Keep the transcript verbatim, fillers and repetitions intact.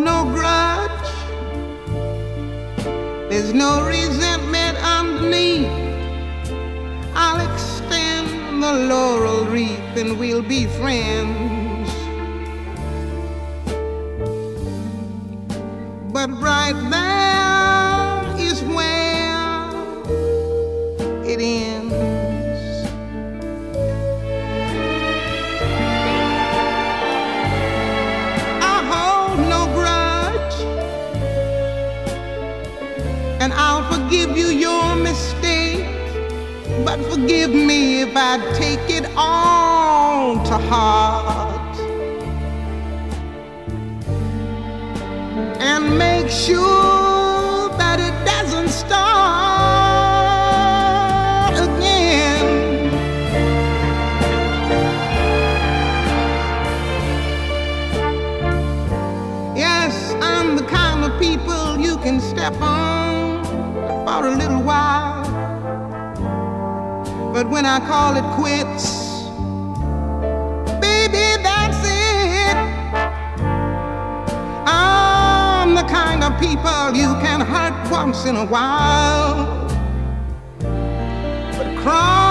no grudge. There's no resentment underneath. I'll extend the laurel wreath and we'll be friends. But right there is where it ends. And I'll forgive you your mistake, but forgive me if I take it all to heart and make sure that it doesn't start again. Yes, I'm the kind of people you can step on for a little while, but when I call it quits, baby, that's it. I'm the kind of people you can hurt once in a while, but cry